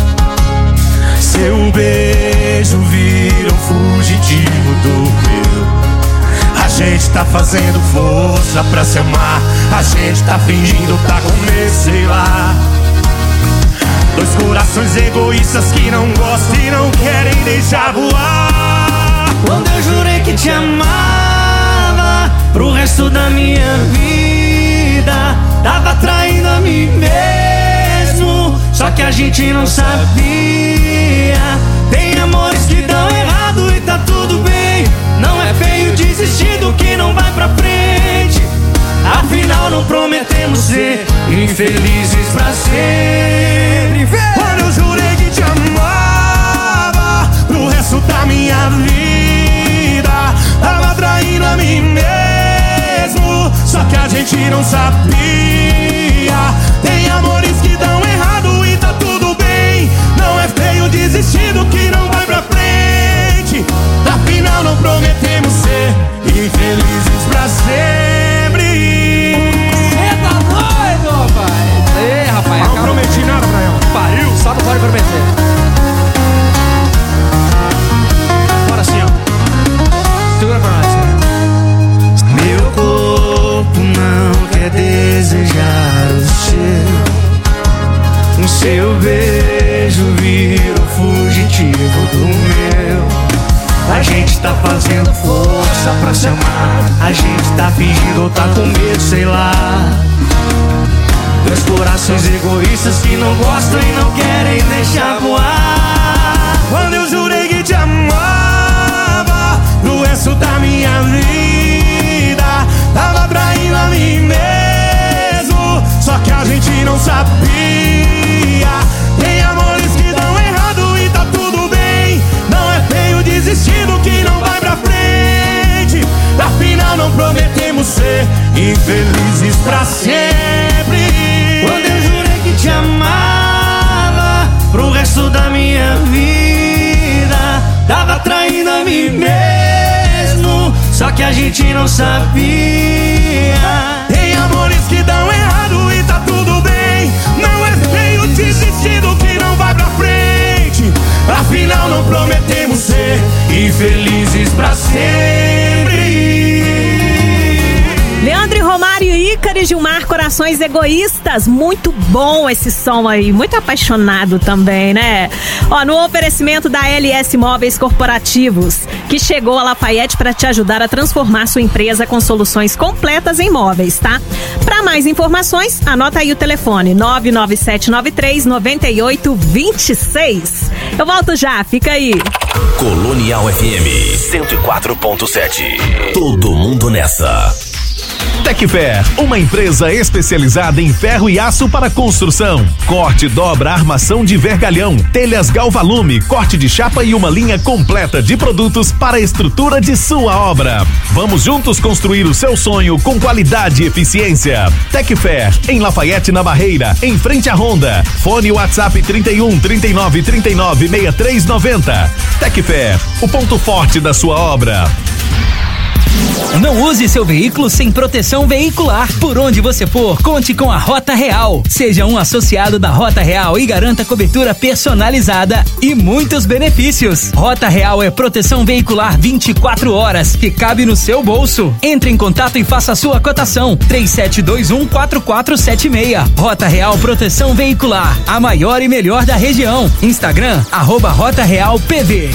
Seu beijo vira um fugitivo do meu. A gente tá fazendo força pra se amar. A gente tá fingindo tá com medo, sei lá. Dois corações egoístas que não gostam e não querem deixar voar. Quando eu jurei que te amava pro resto da minha vida, tava traindo a mim mesmo, só que a gente não sabia. Tem amores que dão errado e tá tudo bem. Não é feio desistir do que não vai pra frente. Afinal não prometemos ser infelizes pra sempre. Quando eu jurei que te amava pro resto da minha vida, tava traindo a mim mesmo, só que a gente não sabia. Tem amores que dão errado e tá tudo bem. Não é feio desistir do que não vai pra frente. Afinal não prometemos ser infelizes pra sempre. Cê tá doido, rapaz? Ei, rapaz, não prometi nada pra ela. Pariu, só não pode prometer. Bora assim, ó. Segura pra nós, né? Meu corpo não quer desejar o seu. O seu beijo vira o fugitivo do meu. A gente tá fazendo força pra se amar. A gente tá fingindo ou tá com medo, sei lá. Dois corações egoístas que não gostam e não querem deixar voar. Quando eu jurei que te amava pro resto da minha vida, tava traindo a mim mesmo, só que a gente não sabia. Tem amores que dão errado e tá tudo bem. Não é feio desistir do que não vai pra frente. Afinal não prometemos ser infelizes pra sempre. Quando eu jurei que te amava pro resto da minha vida, tava traindo a mim mesmo, só que a gente não sabia. Tem amores que dão errado e tá tudo bem. Não é feio desistir do que não vai pra frente. Afinal não prometemos ser infelizes pra sempre. Leandro e Romário, Ícaro e Gilmar, Corações Egoístas. Muito bom esse som aí, muito apaixonado também, né? Ó, no oferecimento da L S Móveis Corporativos, que chegou a Lafayette para te ajudar a transformar sua empresa com soluções completas em móveis, tá? Para mais informações, anota aí o telefone nove nove sete nove três nove oito dois seis. Eu volto já, fica aí. Colonial F M cento e quatro ponto sete. Todo mundo nessa. Tecfer, uma empresa especializada em ferro e aço para construção. Corte, dobra, armação de vergalhão, telhas Galvalume, corte de chapa e uma linha completa de produtos para a estrutura de sua obra. Vamos juntos construir o seu sonho com qualidade e eficiência. Tecfer, em Lafayette, na Barreira, em frente à Honda. Fone WhatsApp trinta e um, trinta e nove, trinta e nove, sessenta e três noventa. Tecfer, o ponto forte da sua obra. Não use seu veículo sem proteção veicular. Por onde você for, conte com a Rota Real. Seja um associado da Rota Real e garanta cobertura personalizada e muitos benefícios. Rota Real é proteção veicular vinte e quatro horas que cabe no seu bolso. Entre em contato e faça a sua cotação. três sete dois um, quatro quatro sete seis. Rota Real Proteção Veicular, a maior e melhor da região. Instagram, arroba Rota Real P V.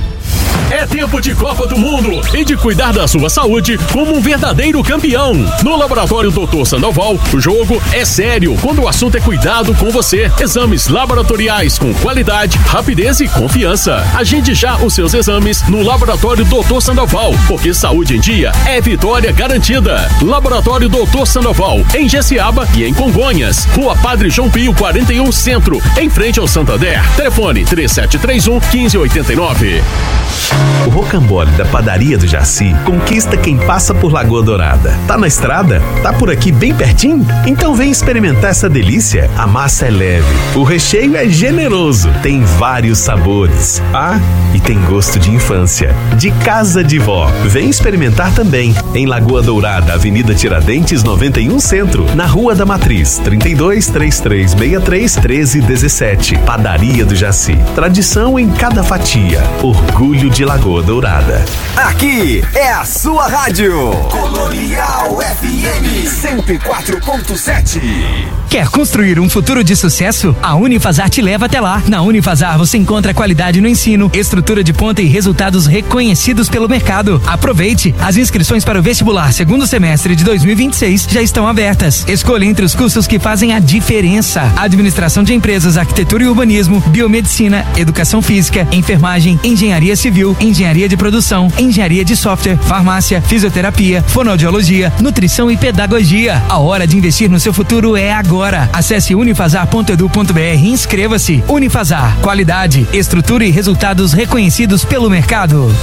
É tempo de Copa do Mundo e de cuidar da sua saúde como um verdadeiro campeão. No Laboratório doutor Sandoval, o jogo é sério quando o assunto é cuidado com você. Exames laboratoriais com qualidade, rapidez e confiança. Agende já os seus exames no Laboratório doutor Sandoval, porque saúde em dia é vitória garantida. Laboratório doutor Sandoval, em Jessiaba e em Congonhas. Rua Padre João Pio, quarenta e um Centro, em frente ao Santander. Telefone três sete três um, um cinco oito nove. O rocambole da Padaria do Jaci conquista quem passa por Lagoa Dourada. Tá na estrada? Tá por aqui bem pertinho? Então vem experimentar essa delícia. A massa é leve, o recheio é generoso, tem vários sabores. Ah, e tem gosto de infância, de casa de vó. Vem experimentar também. Em Lagoa Dourada, Avenida Tiradentes noventa e um Centro, na Rua da Matriz, trinta e dois, trinta e três, sessenta e três, treze dezessete. Padaria do Jaci. Tradição em cada fatia. Orgulho de Lagoa Dourada. Aqui é a sua rádio. Colonial F M cento e quatro ponto sete. Quer construir um futuro de sucesso? A Unifazar te leva até lá. Na Unifazar você encontra qualidade no ensino, estrutura de ponta e resultados reconhecidos pelo mercado. Aproveite! As inscrições para o vestibular segundo semestre de dois mil e vinte e seis já estão abertas. Escolha entre os cursos que fazem a diferença: administração de empresas, arquitetura e urbanismo, biomedicina, educação física, enfermagem, engenharia civil, engenharia de produção, engenharia de software, farmácia, fisioterapia, fonoaudiologia, nutrição e pedagogia. A hora de investir no seu futuro é agora. Acesse unifazar ponto edu ponto br e inscreva-se. Unifazar, qualidade, estrutura e resultados reconhecidos pelo mercado.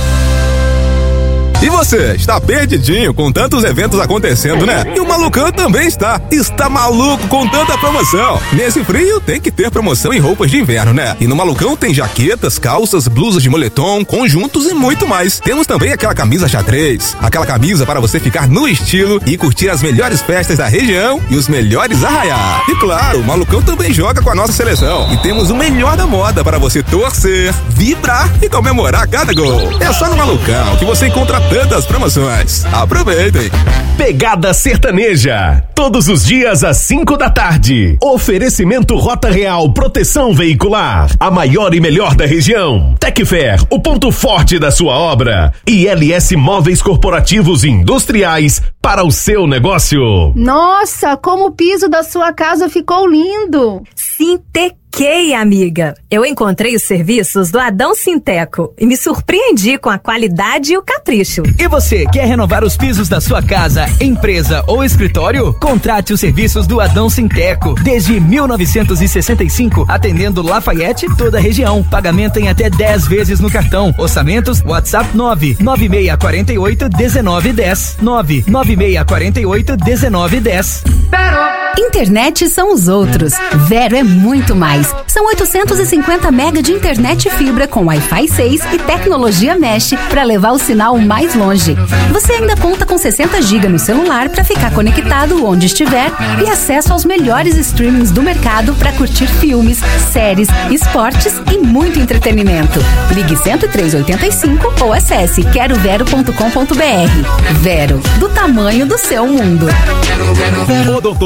E você, está perdidinho com tantos eventos acontecendo, né? E o Malucão também está. Está maluco com tanta promoção. Nesse frio tem que ter promoção em roupas de inverno, né? E no Malucão tem jaquetas, calças, blusas de moletom, conjuntos e muito mais. Temos também aquela camisa xadrez, aquela camisa para você ficar no estilo e curtir as melhores festas da região e os melhores arraiar. E claro, o Malucão também joga com a nossa seleção. E temos o melhor da moda para você torcer, vibrar e comemorar cada gol. É só no Malucão que você encontra tantas promoções. Aproveitem! Pegada Sertaneja, todos os dias às cinco da tarde. Oferecimento Rota Real Proteção Veicular, a maior e melhor da região. Tecfer, o ponto forte da sua obra. E L S Móveis Corporativos e Industriais para o seu negócio. Nossa, como o piso da sua casa ficou lindo! Sintequei, amiga. Eu encontrei os serviços do Adão Sinteco e me surpreendi com a qualidade e o capricho. E você, quer renovar os pisos da sua casa, empresa ou escritório? Contrate os serviços do Adão Sinteco. Desde mil novecentos e sessenta e cinco, atendendo Lafayette e toda a região. Pagamento em até dez vezes no cartão. Orçamentos, WhatsApp nove nove seis quatro oito um nove um zero. nove nove seis quatro oito um nove um zero. Internet são os outros. Vero é muito mais. São oitocentos e cinquenta mega de internet fibra com Wi-Fi seis e tecnologia Mesh para levar o sinal mais longe. Você ainda conta com sessenta gigas no celular para ficar conectado onde estiver e acesso aos melhores streamings do mercado para curtir filmes, séries, esportes e muito entretenimento. Ligue cento e três oitenta e cinco ou acesse quero vero ponto com ponto br. Vero, do tamanho do seu mundo. Odontologia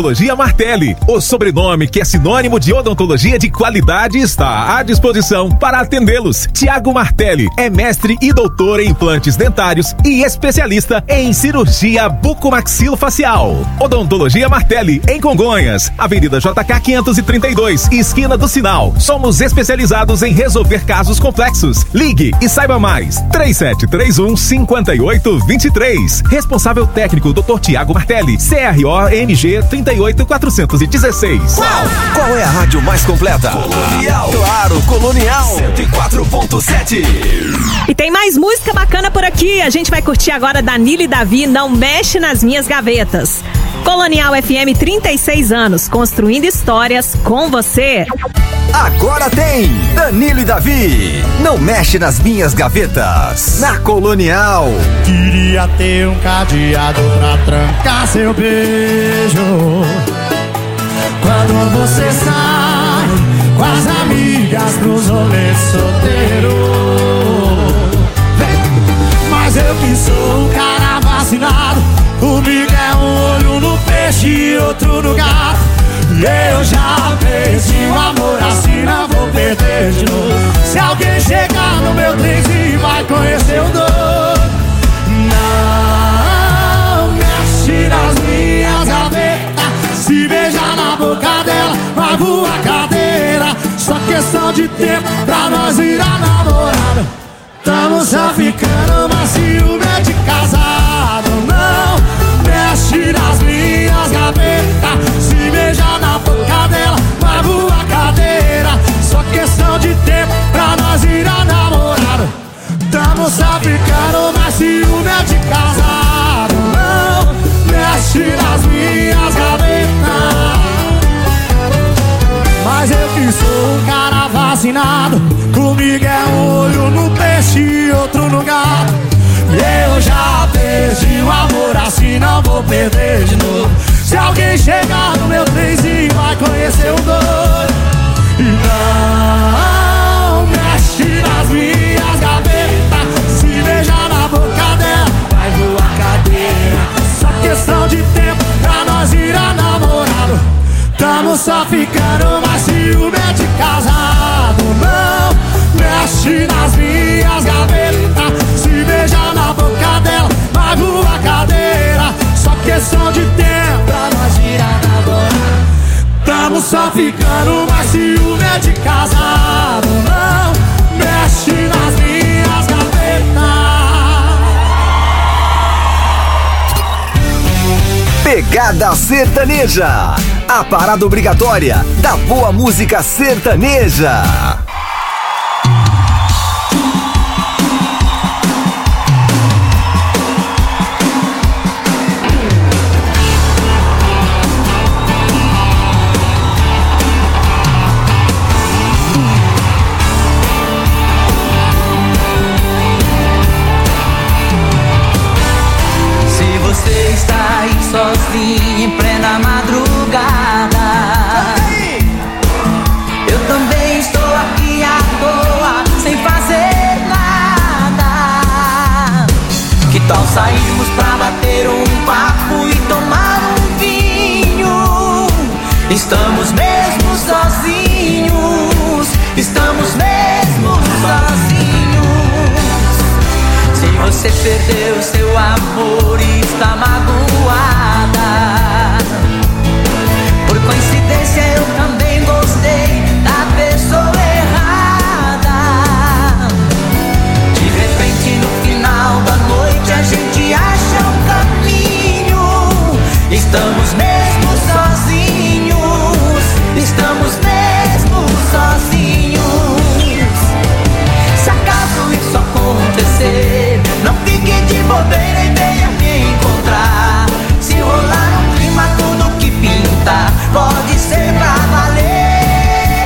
Martelli. O sobrenome, que é sinônimo de odontologia de qualidade, está à disposição para atendê-los. Tiago Martelli é mestre e doutor em implantes dentários e especialista em cirurgia bucomaxilofacial. Odontologia Martelli, em Congonhas, Avenida J K quinhentos e trinta e dois, esquina do Sinal. Somos especializados em resolver casos complexos. Ligue e saiba mais. três sete três um, cinco oito dois três. Responsável técnico doutor Tiago Martelli, C R O M G trinta e oito quatrocentos e dezesseis. Qual? Qual é a rádio mais completa? Colonial. Claro, Colonial. cento e quatro ponto sete. E tem mais música bacana por aqui. A gente vai curtir agora Danilo e Davi, Não Mexe nas Minhas Gavetas. Colonial F M, trinta e seis anos, construindo histórias com você. Agora tem Danilo e Davi, Não Mexe nas Minhas Gavetas, na Colonial. Queria ter um cadeado pra trancar seu beijo. Quando você sai com as amigas pros rolês solteiro. Mas eu que sou um cara vacinado, comigo é um olho no peixe e outro no gato. E eu já perdi o amor, assim não vou perder de novo. Se alguém chegar no meu trenzinho vai conhecer o doido. Não mexe nas minhas gavetas, se beijar na boca dela vai voar cadeira. Só questão de tempo pra nós virar namorado. Tamo só ficando, mas ciúme é de casado. Não mexe nas minhas gavetas, se beijar na boca dela vai voar cadeira. Só questão de tempo pra nós virar namorado. Tamo só ficando, mas ciúme é de casado. Não mexe nas minhas gavetas. Mas eu que sou um cara vacinado, comigo é um olho no peixe e outro no gato. E eu já perdi o amor, assim não vou perder de novo. Se alguém chegar no meu trenzinho vai conhecer o doido. E não mexe nas minhas gavetas, se beijar na boca dela vai voar cadeira. Só questão de tempo pra nós virar namorado. Tamo só ficando, mas ciúme é de casado. Não mexe nas minhas gavetas, se beijar na boca dela vai voar cadeira. Só questão de tempo pra nós virar namorado. Tamo só ficando, mas ciúme é de casado. Não mexe nas minhas gavetas. Pegada Sertaneja, a parada obrigatória da boa música sertaneja. Se você está aí sozinho em plena madrugada, eu também estou aqui à toa, sem fazer nada. Que tal sairmos pra bater um papo e tomar um vinho? Estamos mesmo sozinhos, estamos mesmo sozinhos. Se você perdeu seu amor e está magoada, por coincidência eu também gostei da pessoa errada. De repente no final da noite a gente acha um caminho. Estamos mesmo sozinhos, estamos mesmo sozinhos. Se acaso isso acontecer, não fique de bobeira e venha me encontrar. Se rolar um clima, tudo que pinta pode ser pra valer.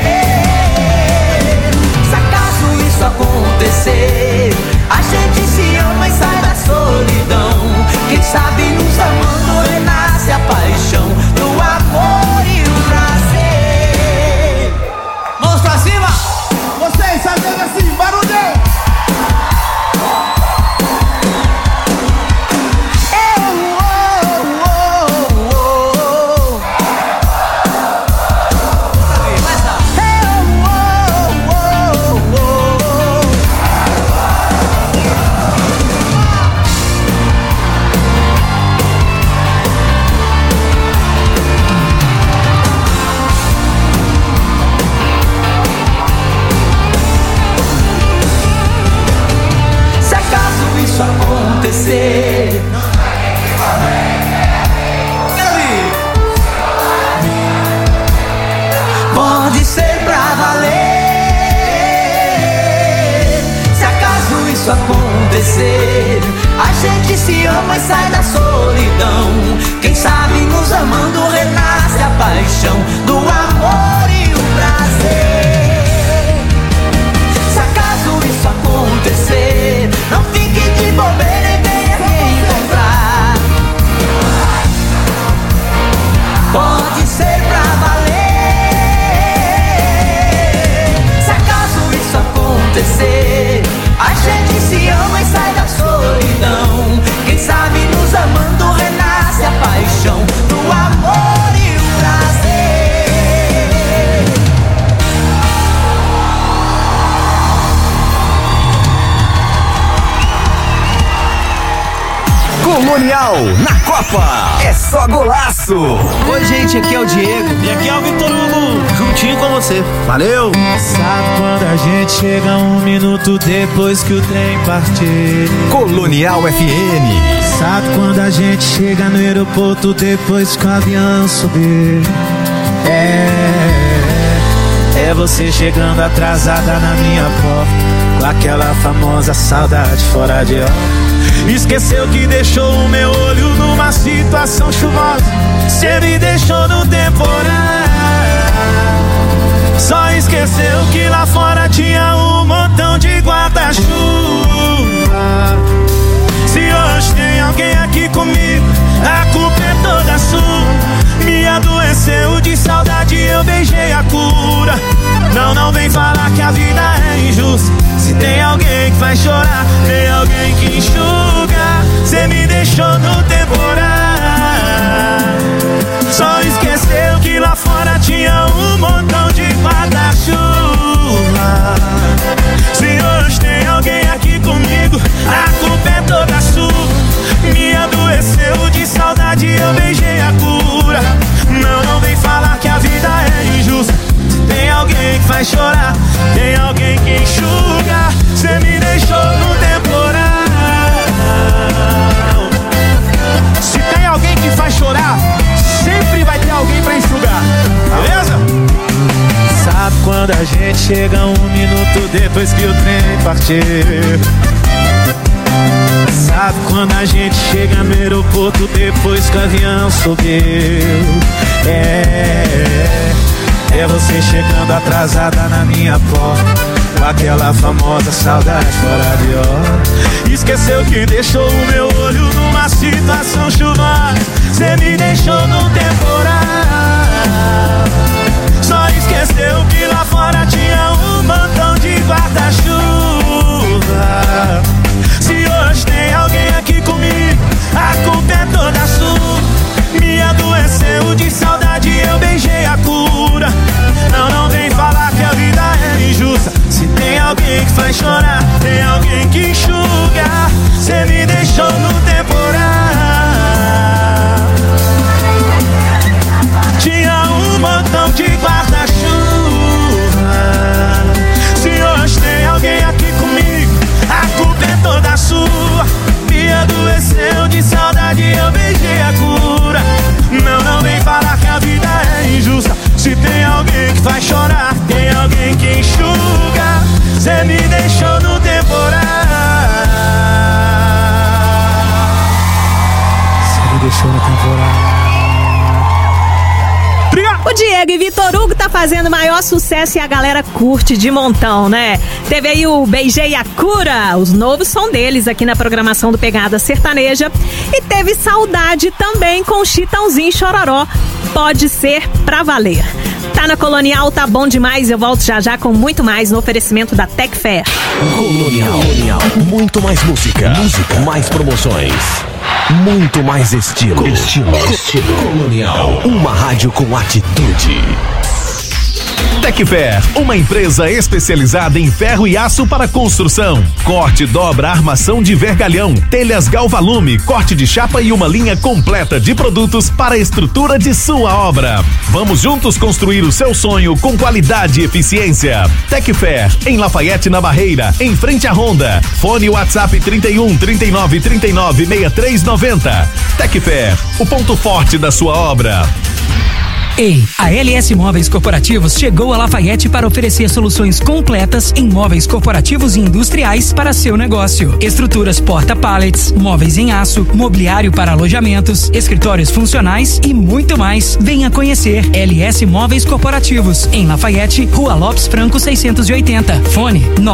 paixão, do amor e o prazer. Se acaso isso acontecer, não fique de bobeira e venha me encontrar. Pode ser pra valer. Se acaso isso acontecer, a gente se ama e sai da solidão. Quem sabe nos amando renasce a paixão, do amor e o prazer. Colonial na Copa, é só golaço. Oi gente, aqui é o Diego. E aqui é o Vitor Hugo, juntinho com você. Valeu. Sabe quando a gente chega um minuto depois que o trem partir? Colonial F M. Sabe quando a gente chega no aeroporto depois que o avião subir? É, é você chegando atrasada na minha porta, com aquela famosa saudade fora de hora. Esqueceu que deixou o meu olho numa situação chuvosa, cê me deixou no temporal. Só esqueceu que lá fora tinha um montão de guarda-chuva. Se hoje tem alguém aqui comigo, a culpa é toda sua. Me adoeceu de saudade, eu beijei a cura. Não, não vem falar que a vida é injusta. Se tem alguém que faz chorar, tem alguém que enxuga. Cê me deixou no temporal. Só esqueceu que lá fora tinha um montão de guarda-chuva. Se hoje tem alguém aqui comigo, a culpa é toda sua. Me adoeceu de saudade, eu beijei a cura. Não, não vem falar que a vida é injusta. Tem alguém que faz chorar, tem alguém que enxuga. Cê me deixou no temporal. Se tem alguém que faz chorar, sempre vai ter alguém pra enxugar, beleza? Sabe quando a gente chega um minuto depois que o trem partir? Sabe quando a gente chega no aeroporto depois que o avião subiu? É, é você chegando atrasada na minha porta, com aquela famosa saudade fora de hora. Esqueceu que deixou o meu olho numa situação chuvosa. Cê me deixou no temporal. Só esqueceu que lá fora tinha um montão de guarda-chuva. Se hoje tem alguém aqui comigo, a culpa é toda sua. Me adoeceu de saudade, eu beijei a cura. Não, não vem falar que a vida é injusta. Se tem alguém que faz chorar, tem alguém que enxuga. Cê me deixou no temporal. Tinha um montão de guarda-chuva. Se hoje tem alguém aqui comigo, a culpa é toda sua. Me adoeceu de saudade, eu beijei a cura. Não, não vem falar que a vida é injusta. Se tem alguém que faz chorar, tem alguém que enxuga. Cê me deixou no temporal. Cê me deixou no temporal. O Diego e Vitor Hugo tá fazendo maior sucesso e a galera curte de montão, né? Teve aí o Beijei a Cura, os novos som deles aqui na programação do Pegada Sertaneja. E teve Saudade também com Chitãozinho e Chororó, Pode Ser Pra Valer. Tá na Colonial, tá bom demais. Eu volto já já com muito mais no oferecimento da Tech Fair. Colonial, Colonial. Muito mais música, música, mais promoções. Muito mais estilo. Estilo. Estilo. Colonial. Uma rádio com atitude. Tecfer, uma empresa especializada em ferro e aço para construção. Corte, dobra, armação de vergalhão, telhas Galvalume, corte de chapa e uma linha completa de produtos para a estrutura de sua obra. Vamos juntos construir o seu sonho com qualidade e eficiência. Tecfer, em Lafayette, na Barreira, em frente à Honda. Fone WhatsApp trinta e um, trinta e nove, trinta e nove, sessenta e três noventa. Tecfer, o ponto forte da sua obra. Ei, a L S Móveis Corporativos chegou a Lafayette para oferecer soluções completas em móveis corporativos e industriais para seu negócio. Estruturas porta-pallets, móveis em aço, mobiliário para alojamentos, escritórios funcionais e muito mais. Venha conhecer L S Móveis Corporativos em Lafayette, Rua Lopes Franco seiscentos e oitenta. Fone